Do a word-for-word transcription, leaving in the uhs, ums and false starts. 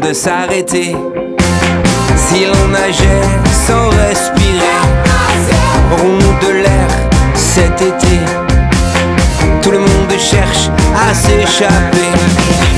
monde s'arrêter. Si l'on nageait sans respirer, aurons de l'air cet été. Tout le monde cherche à s'échapper.